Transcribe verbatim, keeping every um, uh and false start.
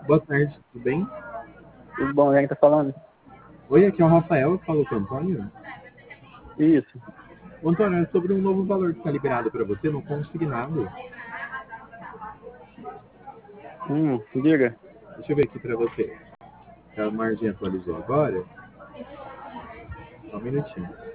Boa tarde, tudo bem? Tudo bom, quem tá falando? Oi, aqui é o Rafael, falo com o Antônio. Isso. Ô, Antônio, é sobre um novo valor que está liberado para você no consignado. Hum, diga. Deixa eu ver aqui para você. A margem atualizou agora. Só um minutinho.